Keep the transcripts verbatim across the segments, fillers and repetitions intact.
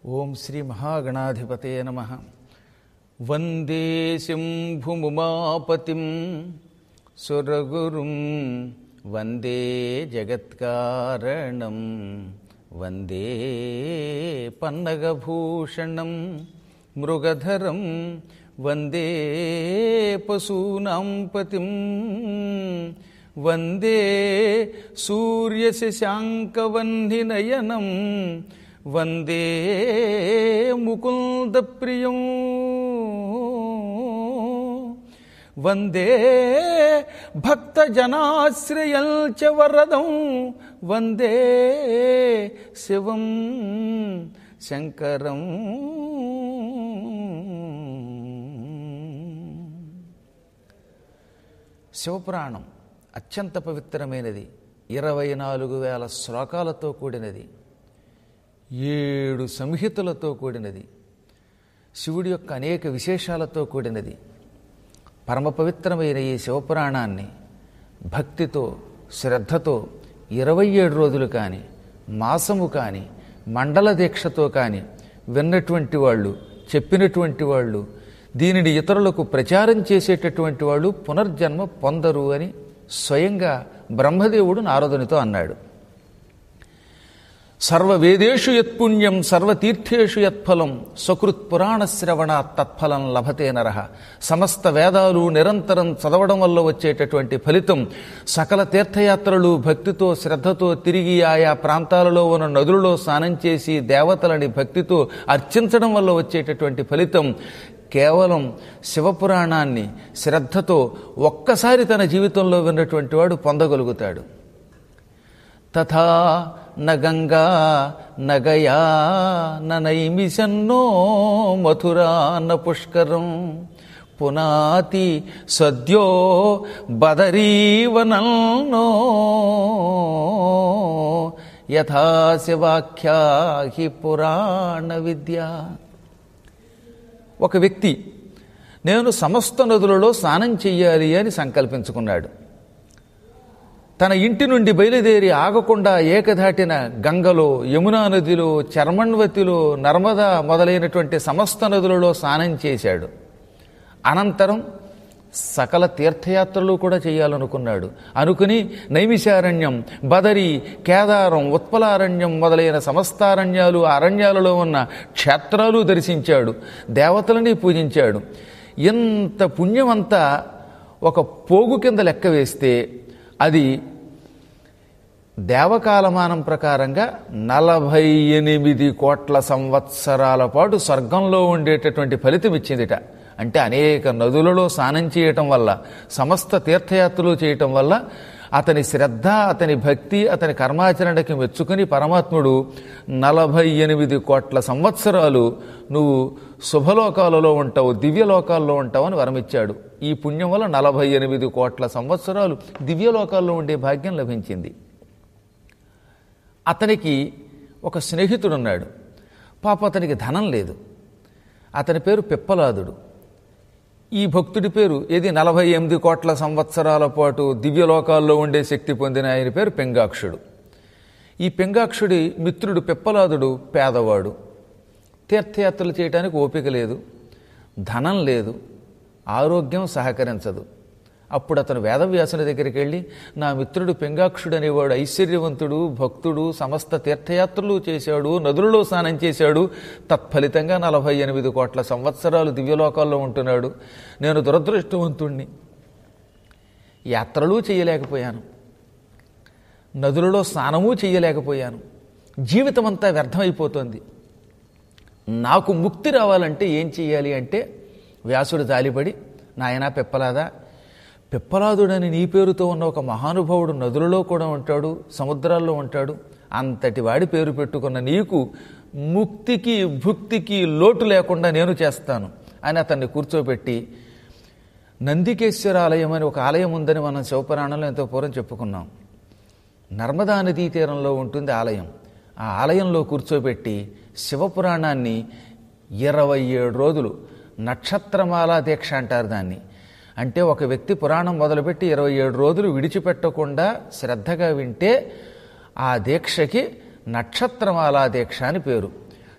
ఓం శ్రీ మహాగణాధిపతే నమః. వందే శంభుముమాపతిం సురగురుం వందే జగత్కారణం వందే పన్నగభూషణం మృగధరం వందే పశూనాం పతిం వందే సూర్యశశాంకవహ్నినయనం వందే ముకుందప్రియం వందే భక్తజనాశ్రయం చ వరదం వందే శివం శంకరం. శివపురాణం అత్యంత పవిత్రమైనది. ఇరవై నాలుగు వేల శ్లోకాలతో కూడినది, ఏడు సంహితలతో కూడినది, శివుడి యొక్క అనేక విశేషాలతో కూడినది. పరమ పవిత్రమైన ఈ శివపురాణాన్ని భక్తితో శ్రద్ధతో ఇరవై ఏడు రోజులు కానీ మాసము కానీ మండల దీక్షతో కానీ విన్నటువంటి వాళ్ళు, చెప్పినటువంటి వాళ్ళు, దీనిని ఇతరులకు ప్రచారం చేసేటటువంటి వాళ్ళు పునర్జన్మ పొందరు అని స్వయంగా బ్రహ్మదేవుడు నారదునితో అన్నాడు. సర్వవేదేషు యత్పుణ్యం సర్వతీర్థేషు యత్ఫలం సకృత్ పురాణ శ్రవణ తత్ఫలం లభతే నరః. సమస్త వేదాలు నిరంతరం చదవడం వల్ల వచ్చేటటువంటి ఫలితం, సకల తీర్థయాత్రలు భక్తితో శ్రద్ధతో తిరిగి ఆయా ప్రాంతాలలో ఉన్న నదులలో స్నానం చేసి దేవతలని భక్తితో అర్చించడం వల్ల వచ్చేటటువంటి ఫలితం కేవలం శివపురాణాన్ని శ్రద్ధతో ఒక్కసారి తన జీవితంలో విన్నటువంటి వాడు పొందగలుగుతాడు. తథా న గంగా నగయా నైమిషన్నో మథురా న పుష్కరం పునాతి సద్యో బదరీవనల్నో యథా శివాఖ్యా హి పురాణ విద్య. ఒక వ్యక్తి నేను సమస్త నదులలో స్నానం చెయ్యాలి అని సంకల్పించుకున్నాడు. తన ఇంటి నుండి బయలుదేరి ఆగకుండా ఏకధాటిన గంగలో, యమునా నదిలో, చర్మణ్వతిలో, నర్మదా మొదలైనటువంటి సమస్త నదులలో స్నానం చేశాడు. అనంతరం సకల తీర్థయాత్రలు కూడా చేయాలనుకున్నాడు. అనుకుని నైమిషారణ్యం, బదరి, కేదారం, ఉత్పలారణ్యం మొదలైన సమస్తారణ్యాలు, అరణ్యాలలో ఉన్న క్షేత్రాలు దర్శించాడు. దేవతలని పూజించాడు. ఎంత పుణ్యమంతా ఒక పోగు కింద లెక్క వేస్తే అది దేవకాలమానం ప్రకారంగా నలభై ఎనిమిది కోట్ల సంవత్సరాల పాటు స్వర్గంలో ఉండేటటువంటి ఫలితం ఇచ్చిందిట. అంటే అనేక నదులలో స్నానం చేయటం వల్ల, సమస్త తీర్థయాత్రలు చేయటం వల్ల అతని శ్రద్ధ, అతని భక్తి, అతని కర్మాచరణకి మెచ్చుకుని పరమాత్ముడు నలభై ఎనిమిది కోట్ల సంవత్సరాలు నువ్వు శుభలోకాలలో ఉంటావు, దివ్యలోకాల్లో ఉంటావు అని వరమిచ్చాడు. ఈ పుణ్యం వల్ల నలభై ఎనిమిది కోట్ల సంవత్సరాలు దివ్యలోకాల్లో ఉండే భాగ్యం లభించింది. అతనికి ఒక స్నేహితుడున్నాడు. పాప అతనికి ధనం లేదు. అతని పేరు పిప్పలాదుడు. ఈ భక్తుడి పేరు ఏది నలభై ఎనిమిది కోట్ల సంవత్సరాల పాటు దివ్యలోకాల్లో ఉండే శక్తి పొందిన ఆయన పేరు పెంగాక్షుడు. ఈ పెంగాక్షుడి మిత్రుడు పిప్పలాదుడు పేదవాడు. తీర్థయాత్రలు చేయడానికి ఓపిక లేదు, ధనం లేదు, ఆరోగ్యం సహకరించదు. అప్పుడు అతను వేదవ్యాసుని దగ్గరికి వెళ్ళి, నా మిత్రుడు పెంగాక్షుడు అనేవాడు ఐశ్వర్యవంతుడు, భక్తుడు, సమస్త తీర్థయాత్రలు చేశాడు, నదులలో స్నానం చేశాడు, తత్ఫలితంగా నలభై ఎనిమిది కోట్ల సంవత్సరాలు దివ్యలోకాల్లో ఉంటున్నాడు. నేను దురదృష్టవంతుణ్ణి, యాత్రలు చేయలేకపోయాను, నదులలో స్నానము చేయలేకపోయాను, జీవితం అంతా వ్యర్థమైపోతుంది. నాకు ముక్తి రావాలంటే ఏం చెయ్యాలి అంటే, వ్యాసుడు జాలిపడి, నాయనా పిప్పలాదా, పిప్పలాదుడని నీ పేరుతో ఉన్న ఒక మహానుభావుడు నదులలో కూడా ఉంటాడు, సముద్రాల్లో ఉంటాడు. అంతటి వాడి పేరు పెట్టుకున్న నీకు ముక్తికి భుక్తికి లోటు లేకుండా నేను చేస్తాను అని అతన్ని కూర్చోబెట్టి, నందికేశ్వర ఆలయం అని ఒక ఆలయం ఉందని మనం శివపురాణంలో ఎంతో పూర్వం చెప్పుకున్నాం. నర్మదా నదీ తీరంలో ఉంటుంది ఆలయం. ఆ ఆలయంలో కూర్చోబెట్టి శివపురాణాన్ని ఇరవై ఏడు రోజులు, నక్షత్రమాలా దీక్ష అంటారు దాన్ని. అంటే ఒక వ్యక్తి పురాణం మొదలుపెట్టి ఇరవై ఏడు రోజులు విడిచిపెట్టకుండా శ్రద్ధగా వింటే ఆ దీక్షకి నక్షత్రమాలా దీక్ష అని పేరు.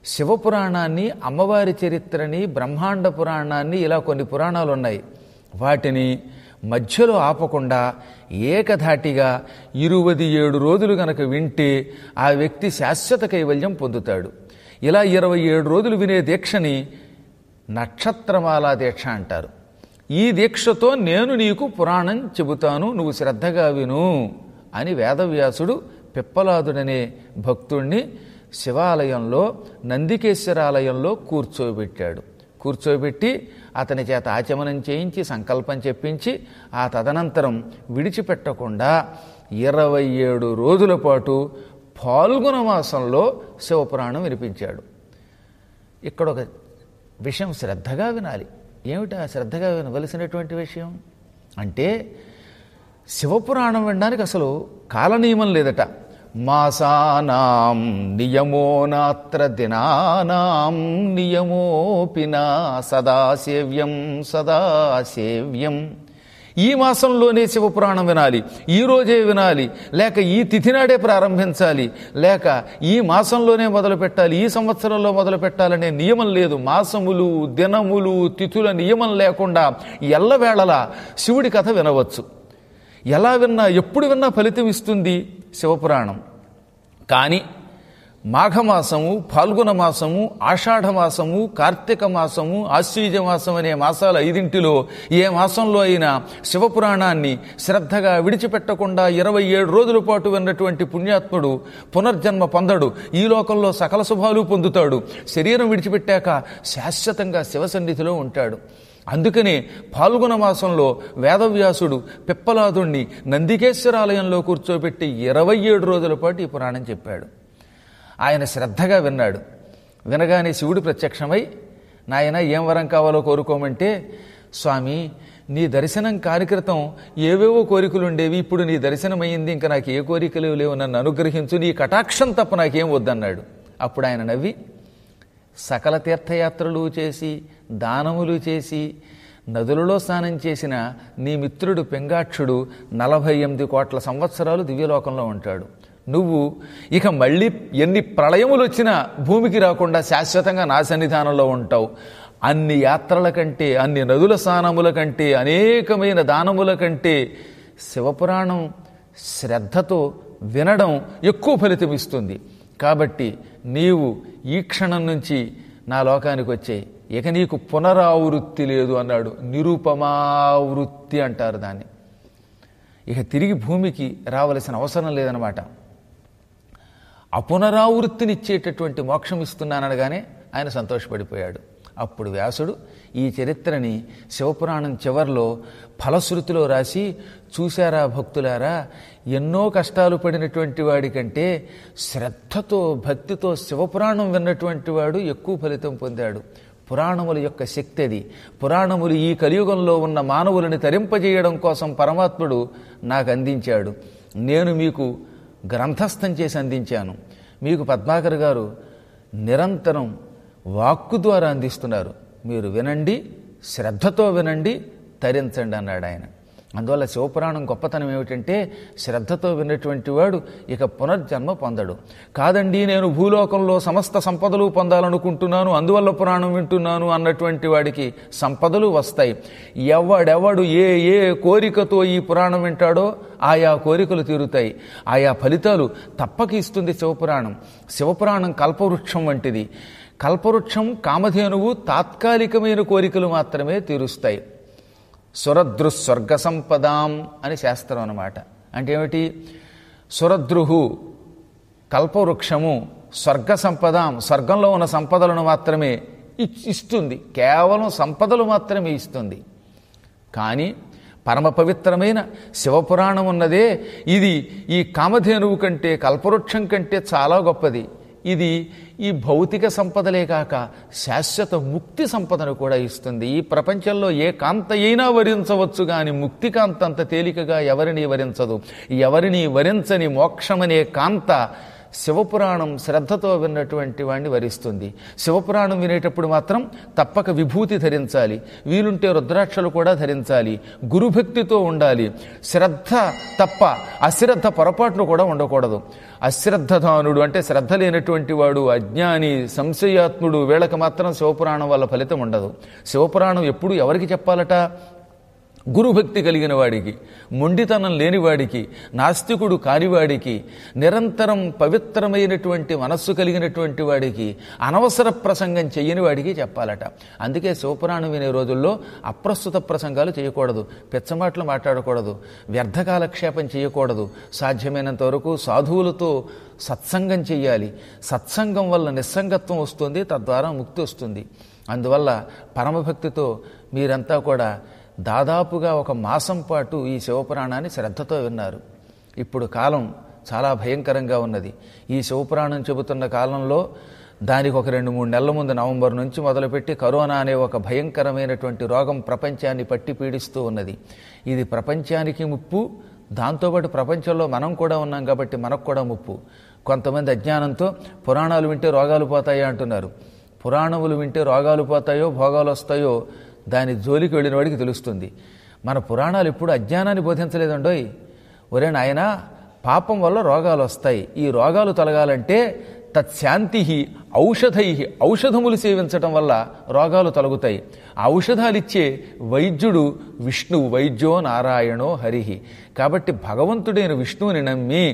శివపురాణాన్ని, అమ్మవారి చరిత్రని, బ్రహ్మాండ పురాణాన్ని, ఇలా కొన్ని పురాణాలు ఉన్నాయి. వాటిని మధ్యలో ఆపకుండా ఏకధాటిగా ఇరవై ఏడు రోజులు గనక వింటే ఆ వ్యక్తి శాశ్వత కైవల్యం పొందుతాడు. ఇలా ఇరవై ఏడు రోజులు వినే దీక్షని నక్షత్రమాలా దీక్ష అంటారు. ఈ దీక్షతో నేను నీకు పురాణం చెబుతాను, నువ్వు శ్రద్ధగా విను అని వేదవ్యాసుడు పిప్పలాదుడనే భక్తుణ్ణి శివాలయంలో, నందికేశ్వరాలయంలో కూర్చోబెట్టాడు. కూర్చోబెట్టి అతని చేత ఆచమనం చేయించి సంకల్పం చెప్పించి ఆ తదనంతరం విడిచిపెట్టకుండా ఇరవై ఏడు రోజుల పాటు ఫాల్గుణ మాసంలో శివపురాణం వినిపించాడు. ఇక్కడ ఒక విషయం శ్రద్ధగా వినాలి. ఏమిటా శ్రద్ధగా వినవలసినటువంటి విషయం అంటే, శివపురాణం వినడానికి అసలు కాలనియమం లేదట. మాసానాం నియమో నాత్ర దినానాం నియమోపినా సదాసేవ్యం సదాసేవ్యం. ఈ మాసంలోనే శివపురాణం వినాలి, ఈ రోజే వినాలి, లేక ఈ తిథి నాడే ప్రారంభించాలి, లేక ఈ మాసంలోనే మొదలు పెట్టాలి, ఈ సంవత్సరంలో మొదలు పెట్టాలనే నియమం లేదు. మాసములు, దినములు, తిథుల నియమం లేకుండా ఎల్లవేళలా శివుడి కథ వినవచ్చు. ఎలా విన్నా, ఎప్పుడు విన్నా ఫలితం ఇస్తుంది శివపురాణం. కానీ మాఘమాసము, ఫాల్గుణ మాసము, ఆషాఢ మాసము, కార్తీక మాసము, ఆశ్వీజ మాసం అనే మాసాలు ఐదింటిలో ఏ మాసంలో అయినా శివపురాణాన్ని శ్రద్ధగా విడిచిపెట్టకుండా ఇరవై ఏడు రోజుల పాటు విన్నటువంటి పుణ్యాత్ముడు పునర్జన్మ పొందడు. ఈ లోకంలో సకల శుభాలు పొందుతాడు. శరీరం విడిచిపెట్టాక శాశ్వతంగా శివసన్నిధిలో ఉంటాడు. అందుకనే ఫాల్గుణ మాసంలో వేదవ్యాసుడు పిప్పలాదుణ్ణి నందికేశ్వరాలయంలో కూర్చోబెట్టి ఇరవై ఏడు రోజుల పాటు ఈ పురాణం చెప్పాడు. ఆయన శ్రద్ధగా విన్నాడు. వినగానే శివుడు ప్రత్యక్షమై, నాయన ఏం వరం కావాలో కోరుకోమంటే, స్వామి నీ దర్శనం కాని క్రితం ఏవేవో కోరికలు ఉండేవి, ఇప్పుడు నీ దర్శనమయ్యింది, ఇంకా నాకు ఏ కోరికలు లేవు, నన్ను అనుగ్రహించు, నీ కటాక్షం తప్ప నాకేం వద్దన్నాడు. అప్పుడు ఆయన నవ్వి, సకల తీర్థయాత్రలు చేసి దానములు చేసి నదులలో స్నానం చేసిన నీ మిత్రుడు పెంగాక్షుడు నలభై ఎనిమిది కోట్ల సంవత్సరాలు దివ్యలోకంలో ఉంటాడు. నువ్వు ఇక మళ్ళీ ఎన్ని ప్రళయములు వచ్చినా భూమికి రాకుండా శాశ్వతంగా నా సన్నిధానంలో ఉంటావు. అన్ని యాత్రల కంటే, అన్ని నదుల స్నానముల కంటే, అనేకమైన దానముల కంటే శివపురాణం శ్రద్ధతో వినడం ఎక్కువ ఫలితం ఇస్తుంది. కాబట్టి నీవు ఈ క్షణం నుంచి నా లోకానికి వచ్చేయి, ఇక నీకు పునరావృత్తి లేదు అన్నాడు. నిరుపమావృత్తి అంటారు దాన్ని. ఇక తిరిగి భూమికి రావలసిన అవసరం లేదనమాట. అపునరావృత్తినిచ్చేటటువంటి మోక్షం ఇస్తున్నాననగానే ఆయన సంతోషపడిపోయాడు. అప్పుడు వ్యాసుడు ఈ చరిత్రని శివపురాణం చివర్లో ఫలశ్రుతిలో రాసి, చూశారా భక్తులారా, ఎన్నో కష్టాలు పడినటువంటి వాడి కంటే శ్రద్ధతో భక్తితో శివపురాణం విన్నటువంటి వాడు ఎక్కువ ఫలితం పొందాడు. పురాణముల యొక్క శక్తి అది. పురాణములు ఈ కలియుగంలో ఉన్న మానవులని తరింపజేయడం కోసం పరమాత్ముడు నాకు అందించాడు. నేను మీకు గ్రంథస్థం చేసి అందించాను. మీకు పద్మాకర్ గారు నిరంతరం వాక్కు ద్వారా అందిస్తున్నారు. మీరు వినండి, శ్రద్ధతో వినండి, తరించండి అన్నాడు ఆయన. అందువల్ల శివపురాణం గొప్పతనం ఏమిటంటే, శ్రద్ధతో విన్నటువంటి వాడు ఇక పునర్జన్మ పొందడు. కాదండి నేను భూలోకంలో సమస్త సంపదలు పొందాలనుకుంటున్నాను, అందువల్ల పురాణం వింటున్నాను అన్నటువంటి వాడికి సంపదలు వస్తాయి. ఎవడెవడు ఏ ఏ కోరికతో ఈ పురాణం వింటాడో ఆయా కోరికలు తీరుతాయి, ఆయా ఫలితాలు తప్పక ఇస్తుంది శివపురాణం. శివపురాణం కల్పవృక్షం వంటిది. కల్పవృక్షం కామధేనువు తాత్కాలికమైన కోరికలు మాత్రమే తీరుస్తాయి. సురద్రు స్వర్గ సంపదాం అని శాస్త్రం అన్నమాట. అంటే ఏమిటి? సురద్రుహు కల్పవృక్షము స్వర్గ సంపదాం, స్వర్గంలో ఉన్న సంపదలను మాత్రమే ఇస్తుంది, కేవలం సంపదలు మాత్రమే ఇస్తుంది. కానీ పరమ పవిత్రమైన శివపురాణం ఉన్నదే, ఇది ఈ కామధేనువు కంటే, కల్పవృక్షం కంటే చాలా గొప్పది. ఇది ఈ భౌతిక సంపదలే కాక శాశ్వత ముక్తి సంపదను కూడా ఇస్తుంది. ఈ ప్రపంచంలో ఏ కాంత అయినా వరించవచ్చు, కానీ ముక్తి కాంత అంత తేలికగా ఎవరిని వరించదు. ఎవరిని వరించని మోక్షమనే కాంత శివపురాణం శ్రద్ధతో విన్నటువంటి వాడిని వరిస్తుంది. శివపురాణం వినేటప్పుడు మాత్రం తప్పక విభూతి ధరించాలి, వీలుంటే రుద్రాక్షలు కూడా ధరించాలి, గురుభక్తితో ఉండాలి. శ్రద్ధ తప్ప అశ్రద్ధ పొరపాట్లు కూడా ఉండకూడదు. అశ్రద్ధధానుడు అంటే శ్రద్ధ లేనటువంటి వాడు, అజ్ఞాని, సంశయాత్ముడు, వీళ్ళకి మాత్రం శివపురాణం వల్ల ఫలితం ఉండదు. శివపురాణం ఎప్పుడు ఎవరికి చెప్పాలట? గురుభక్తి కలిగిన వాడికి, మొండితనం లేనివాడికి, నాస్తికుడు కానివాడికి, నిరంతరం పవిత్రమైనటువంటి మనస్సు కలిగినటువంటి వాడికి, అనవసర ప్రసంగం చెయ్యని వాడికి చెప్పాలట. అందుకే శివపురాణం వినే రోజుల్లో అప్రస్తుత ప్రసంగాలు చేయకూడదు, పెచ్చమాటలు మాట్లాడకూడదు, వ్యర్థకాలక్షేపం చేయకూడదు. సాధ్యమైనంత వరకు సాధువులతో సత్సంగం చెయ్యాలి. సత్సంగం వల్ల నిస్సంగత్వం వస్తుంది, తద్వారా ముక్తి వస్తుంది. అందువల్ల పరమభక్తితో మీరంతా కూడా దాదాపుగా ఒక మాసం పాటు ఈ శివపురాణాన్ని శ్రద్ధతో విన్నారు. ఇప్పుడు కాలం చాలా భయంకరంగా ఉన్నది. ఈ శివపురాణం చెబుతున్న కాలంలో దానికి ఒక రెండు మూడు నెలల ముందు నవంబర్ నుంచి మొదలుపెట్టి కరోనా అనే ఒక భయంకరమైనటువంటి రోగం ప్రపంచాన్ని పట్టి పీడిస్తూ ఉన్నది. ఇది ప్రపంచానికి ముప్పు, దాంతోపాటు ప్రపంచంలో మనం కూడా ఉన్నాం కాబట్టి మనకు కూడా ముప్పు. కొంతమంది అజ్ఞానంతో పురాణాలు వింటే రోగాలు పోతాయో అంటున్నారు. పురాణములు వింటే రోగాలు పోతాయో భోగాలు వస్తాయో దాని జోలికి వెళ్ళిన వాడికి తెలుస్తుంది. మన పురాణాలు ఎప్పుడు అజ్ఞానాన్ని బోధించలేదండోయ్. ఒరే నాయన, పాపం వల్ల రోగాలు వస్తాయి, ఈ రోగాలు తొలగాలంటే తత్శాంతి ఔషధై, ఔషధములు సేవించటం వల్ల రోగాలు తొలగుతాయి. ఔషధాలిచ్చే వైద్యుడు విష్ణువు, వైద్యో నారాయణో హరిహి. కాబట్టి భగవంతుడైన విష్ణువుని నమ్మి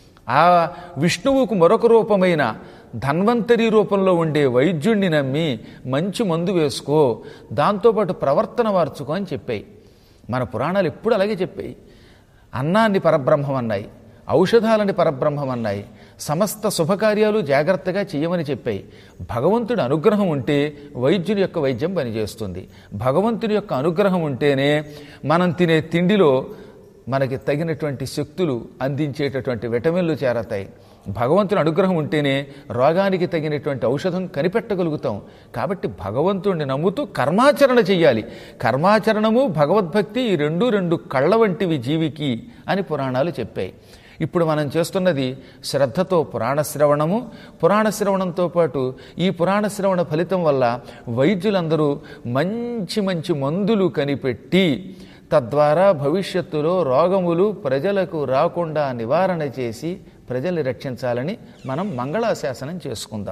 ఆ విష్ణువుకు మరొక రూపమైన ధన్వంతరి రూపంలో ఉండే వైద్యుణ్ణి నమ్మి మంచి మందు వేసుకో, దాంతోపాటు ప్రవర్తన మార్చుకో అని చెప్పాయి. మన పురాణాలు ఎప్పుడు అలాగే చెప్పాయి. అన్నాన్ని పరబ్రహ్మం అన్నాయి, ఔషధాలని పరబ్రహ్మం అన్నాయి, సమస్త శుభకార్యాలు జాగ్రత్తగా చేయమని చెప్పాయి. భగవంతుడి అనుగ్రహం ఉంటే వైద్యుని యొక్క వైద్యం పనిచేస్తుంది. భగవంతుని యొక్క అనుగ్రహం ఉంటేనే మనం తినే తిండిలో మనకి తగినటువంటి శక్తులు అందించేటటువంటి విటమిన్లు చేరతాయి. భగవంతుని అనుగ్రహం ఉంటేనే రోగానికి తగినటువంటి ఔషధం కనిపెట్టగలుగుతాం. కాబట్టి భగవంతుడిని నమ్ముతూ కర్మాచరణ చెయ్యాలి. కర్మాచరణము భగవద్భక్తి ఈ రెండు రెండు కళ్ళ వంటివి జీవికి అని పురాణాలు చెప్పాయి. ఇప్పుడు మనం చేస్తున్నది శ్రద్ధతో పురాణ శ్రవణము. పురాణ శ్రవణంతో పాటు ఈ పురాణ శ్రవణ ఫలితం వల్ల వైద్యులందరూ మంచి మంచి మందులు కనిపెట్టి తద్వారా భవిష్యత్తులో రోగములు ప్రజలకు రాకుండా నివారణ చేసి ప్రజల్ని రక్షించాలని మనం మంగళాశాసనం చేసుకుందాం.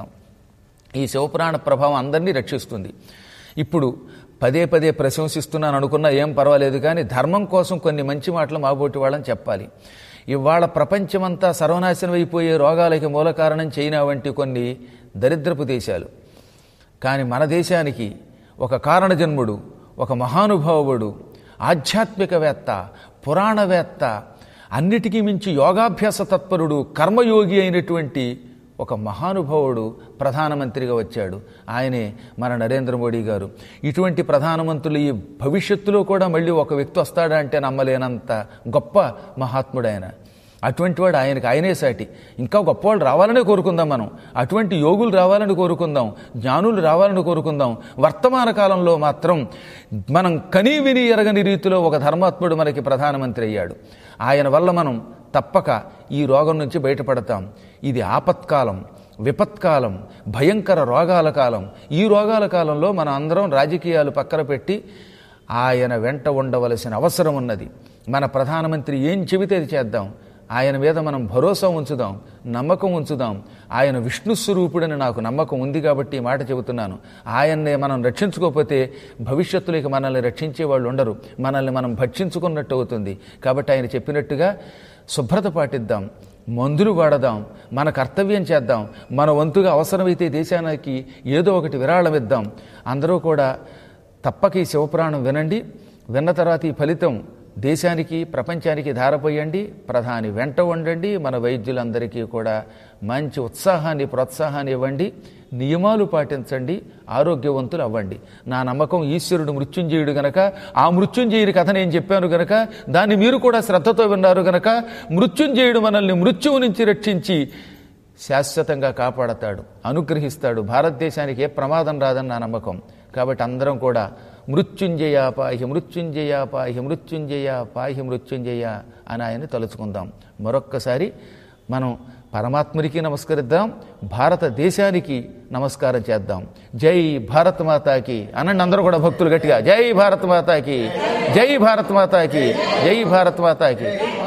ఈ శివపురాణ ప్రభావం అందరినీ రక్షిస్తుంది. ఇప్పుడు పదే పదే ప్రశంసిస్తున్నాను అనుకున్నా ఏం పర్వాలేదు, కానీ ధర్మం కోసం కొన్ని మంచి మాటలు మాబోటి వాళ్ళని చెప్పాలి. ఇవాళ ప్రపంచమంతా సర్వనాశనం అయిపోయే రోగాలకి మూల కారణం చైనా వంటి కొన్ని దరిద్రపు దేశాలు. కానీ మన దేశానికి ఒక కారణజన్ముడు, ఒక మహానుభావుడు, ఆధ్యాత్మికవేత్త, పురాణవేత్త, అన్నిటికీ మించి యోగాభ్యాస తత్పరుడు, కర్మయోగి అయినటువంటి ఒక మహానుభావుడు ప్రధానమంత్రిగా వచ్చాడు. ఆయనే మన నరేంద్ర మోడీ గారు. ఇటువంటి ప్రధానమంత్రులు ఈ భవిష్యత్తులో కూడా మళ్ళీ ఒక వ్యక్తి వస్తాడా అంటే నమ్మలేనంత గొప్ప మహాత్ముడు ఆయన. అటువంటి వాడు ఆయనకి ఆయనే సాటి. ఇంకా గొప్పవాళ్ళు రావాలని కోరుకుందాం మనం. అటువంటి యోగులు రావాలని కోరుకుందాం, జ్ఞానులు రావాలని కోరుకుందాం. వర్తమాన కాలంలో మాత్రం మనం కనీ విని ఎరగని రీతిలో ఒక ధర్మాత్ముడు మనకి ప్రధానమంత్రి అయ్యాడు. ఆయన వల్ల మనం తప్పక ఈ రోగం నుంచి బయటపడతాం. ఇది ఆపత్కాలం, విపత్కాలం, భయంకర రోగాల కాలం. ఈ రోగాల కాలంలో మనం అందరం రాజకీయాలు పక్కన పెట్టి ఆయన వెంట ఉండవలసిన అవసరం ఉన్నది. మన ప్రధానమంత్రి ఏం చెబితే అది చేద్దాం. ఆయన మీద మనం భరోసా ఉంచుదాం, నమ్మకం ఉంచుదాం. ఆయన విష్ణు స్వరూపుడని నాకు నమ్మకం ఉంది కాబట్టి ఈ మాట చెబుతున్నాను. ఆయన్నే మనం రక్షించుకోకపోతే భవిష్యత్తులోకి మనల్ని రక్షించే వాళ్ళు ఉండరు. మనల్ని మనం భక్షించుకున్నట్టు అవుతుంది. కాబట్టి ఆయన చెప్పినట్టుగా శుభ్రత పాటిద్దాం, మందులు వాడదాం, మన కర్తవ్యం చేద్దాం. మన వంతుగా అవసరమైతే దేశానికి ఏదో ఒకటి విరాళం ఇద్దాం. అందరూ కూడా తప్పక ఈ శివపురాణం వినండి. విన్న తర్వాత ఈ ఫలితం దేశానికి, ప్రపంచానికి ధారపోయండి. ప్రధాని వెంట ఉండండి. మన వైద్యులందరికీ కూడా మంచి ఉత్సాహాన్ని, ప్రోత్సాహాన్ని ఇవ్వండి. నియమాలు పాటించండి, ఆరోగ్యవంతులు అవ్వండి. నా నమ్మకం ఈశ్వరుడు మృత్యుంజయుడు గనక, ఆ మృత్యుంజయుడి కథ నేను చెప్పాను గనక, దాన్ని మీరు కూడా శ్రద్ధతో విన్నారు గనక, మృత్యుంజయుడు మనల్ని మృత్యువు నుంచి రక్షించి శాశ్వతంగా కాపాడతాడు, అనుగ్రహిస్తాడు. భారతదేశానికి ఏ ప్రమాదం రాదని నా నమ్మకం. కాబట్టి అందరం కూడా మృత్యుంజయ పాహి మృత్యుంజయ పాహి మృత్యుంజయ పాహి మృత్యుంజయ అని ఆయన్ని తలుచుకుందాం. మరొక్కసారి మనం పరమాత్మునికి నమస్కరిద్దాం, భారతదేశానికి నమస్కారం చేద్దాం. జై భారత్ మాతాకి అనండి అందరూ కూడా భక్తులు గట్టిగా. జై భారత్ మాతాకి, జై భారత్ మాతాకి, జై భారత్ మాతాకి.